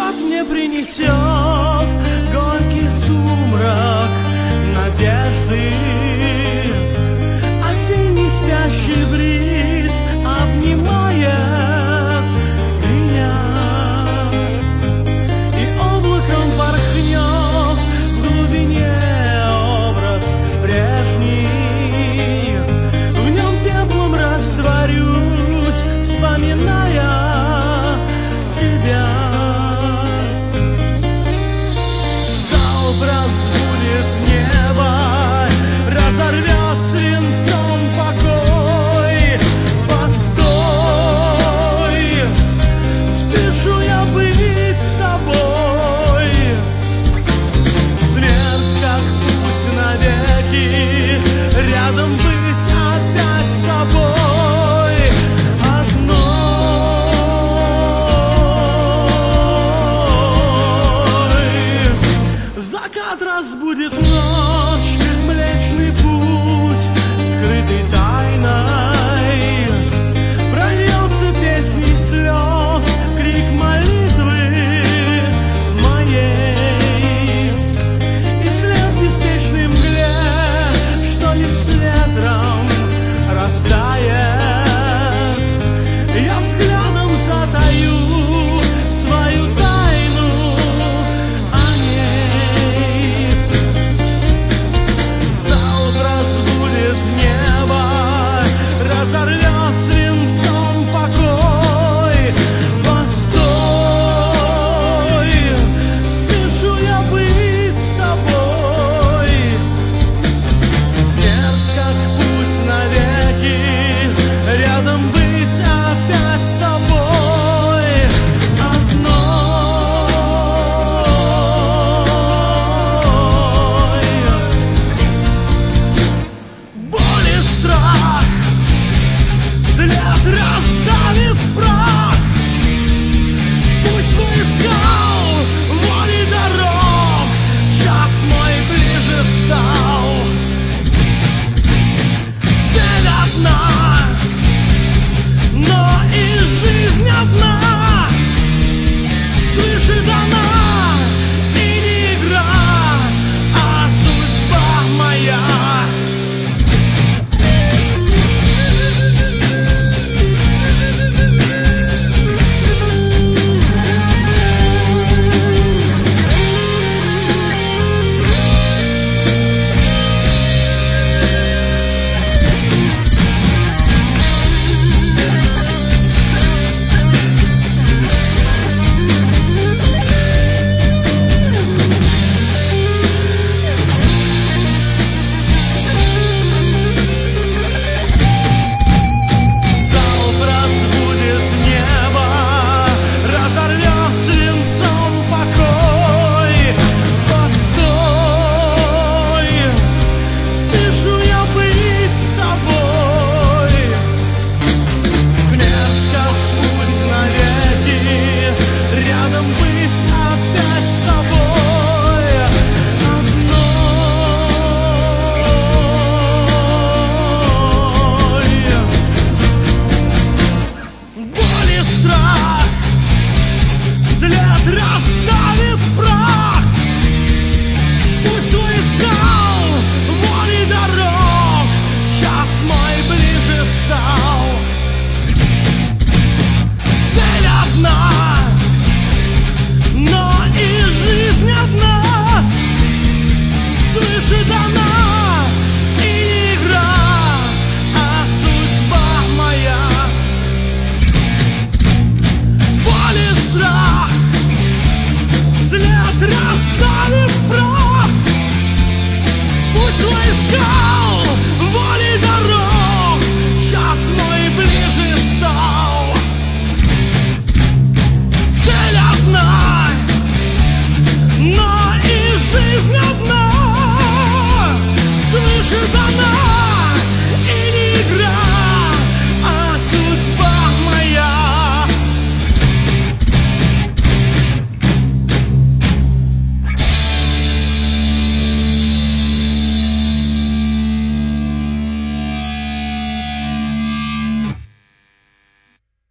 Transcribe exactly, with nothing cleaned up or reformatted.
закат мне принесет горький сумрак надежды. Осенний спящий бриз обнимает меня, и облаком порхнет в глубине образ прежний. В нем пеплом растворюсь, вспоминая тебя. Разбудит небо, разорвет свинцом покой. Постой, спешу я быть с тобой. Смерть как путь навеки, рядом быть опять с тобой. Закат разбудит ночь, Млечный Путь, скрытый тайной. Прольется песней слез, крик молитвы моей. И след беспечной мгле, что лишь с ветром растает. Я взглядом затаю свою тайну о ней. Разбудит небо, разорвет свинцом покой. Постой, спешу я быть с тобой. Смерть как путь навеки, рядом быть опять с тобой. Одной. Боль и страх след расставит в прах. Путь мой искал воли дорог, час мой ближе стал. Цель одна, но и жизнь одна. Свыше дана и не игра, а судьба моя. Страх